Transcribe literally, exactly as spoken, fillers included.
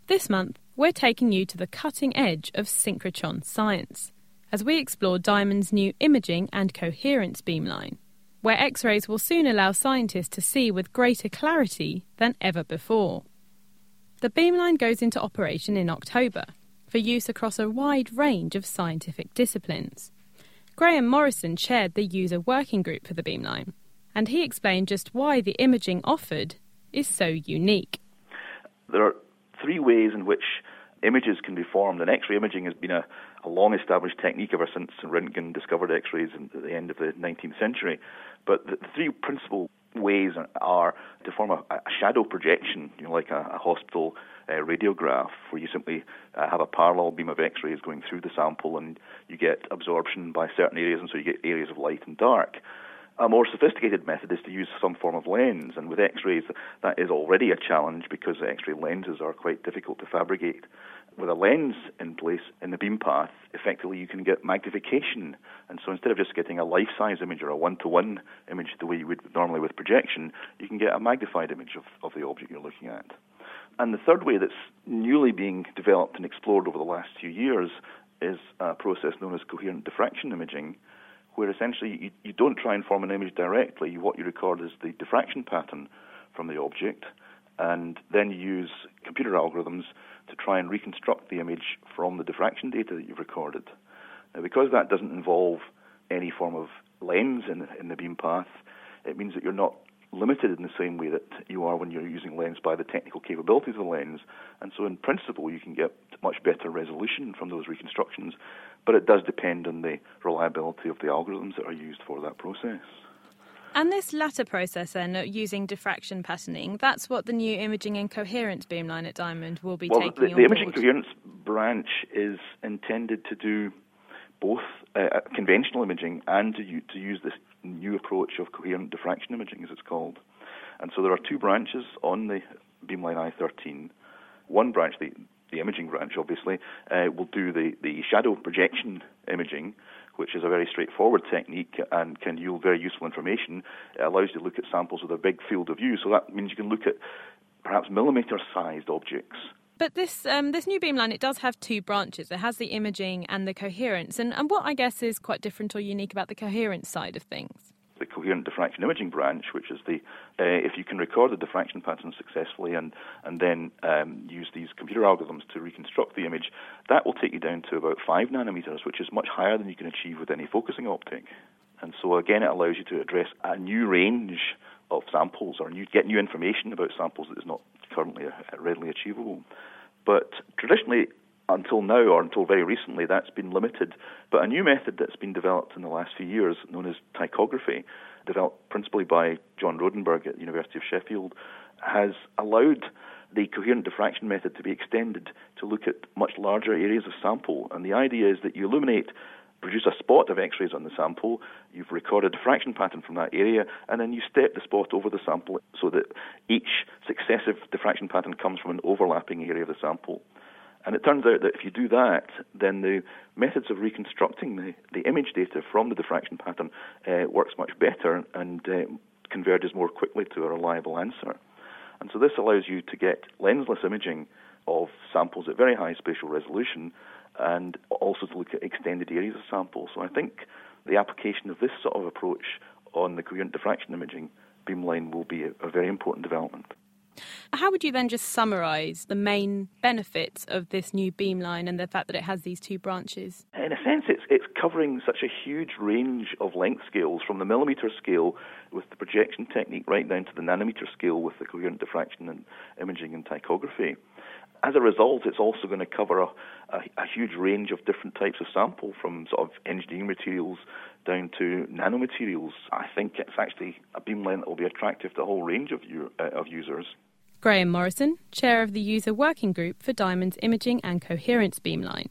This month, we're taking you to the cutting edge of synchrotron science as we explore Diamond's new imaging and coherence beamline, where X-rays will soon allow scientists to see with greater clarity than ever before. The beamline goes into operation in October for use across a wide range of scientific disciplines. Graham Morrison chaired the user working group for the beamline, and he explained just why the imaging offered is so unique. There are three ways in which images can be formed, and X-ray imaging has been a, a long-established technique ever since Röntgen discovered X-rays at the end of the nineteenth century. But the, the three principal ways are to form a, a shadow projection, you know, like a, a hospital uh, radiograph, where you simply uh, have a parallel beam of X-rays going through the sample, and you get absorption by certain areas, and so you get areas of light and dark. A more sophisticated method is to use some form of lens, and with X-rays that is already a challenge because X-ray lenses are quite difficult to fabricate. With a lens in place in the beam path, effectively you can get magnification, and so instead of just getting a life-size image or a one-to-one image the way you would normally with projection, you can get a magnified image of, of the object you're looking at. And the third way that's newly being developed and explored over the last few years is a process known as coherent diffraction imaging, where essentially you, you don't try and form an image directly. What you record is the diffraction pattern from the object, and then you use computer algorithms to try and reconstruct the image from the diffraction data that you've recorded. Now, because that doesn't involve any form of lens in, in the beam path, it means that you're not limited in the same way that you are when you're using lens by the technical capabilities of the lens. And so in principle, you can get much better resolution from those reconstructions, but it does depend on the reliability of the algorithms that are used for that process. And this latter process then, using diffraction patterning, that's what the new imaging and coherence beamline at Diamond will be well, taking the, on the board. imaging coherence branch is intended to do both uh, conventional imaging and to, u- to use this new approach of coherent diffraction imaging, as it's called. And so there are two branches on the beamline I thirteen. One branch, the, the imaging branch, obviously, uh, will do the, the shadow projection imaging, which is a very straightforward technique and can yield very useful information. It allows you to look at samples with a big field of view, so that means you can look at perhaps millimetre-sized objects. But this um, this new beamline, it does have two branches. It has the imaging and the coherence. And, and what I guess is quite different or unique about the coherence side of things? The coherent diffraction imaging branch, which is the, uh, if you can record the diffraction pattern successfully and, and then um, use these computer algorithms to reconstruct the image, that will take you down to about five nanometers, which is much higher than you can achieve with any focusing optic. And so again, it allows you to address a new range of samples, or new, get new information about samples that is not currently uh, readily achievable. But traditionally, until now, or until very recently, that's been limited. But a new method that's been developed in the last few years, known as tachography, developed principally by John Rodenberg at the University of Sheffield, has allowed the coherent diffraction method to be extended to look at much larger areas of sample. And the idea is that you illuminate, produce a spot of X-rays on the sample, you've recorded a diffraction pattern from that area, and then you step the spot over the sample so that each successive diffraction pattern comes from an overlapping area of the sample. And it turns out that if you do that, then the methods of reconstructing the, the image data from the diffraction pattern uh, works much better and uh, converges more quickly to a reliable answer. And so this allows you to get lensless imaging of samples at very high spatial resolution, and also to look at extended areas of samples. So I think the application of this sort of approach on the coherent diffraction imaging beamline will be a, a very important development. How would you then just summarise the main benefits of this new beamline and the fact that it has these two branches? In a sense, it's it's covering such a huge range of length scales, from the millimetre scale with the projection technique right down to the nanometre scale with the coherent diffraction and imaging and tachography. As a result, it's also going to cover a, a, a huge range of different types of sample, from sort of engineering materials down to nanomaterials. I think it's actually a beamline that will be attractive to a whole range of, u- uh, of users. Graham Morrison, chair of the user working group for Diamond's imaging and coherence beamline.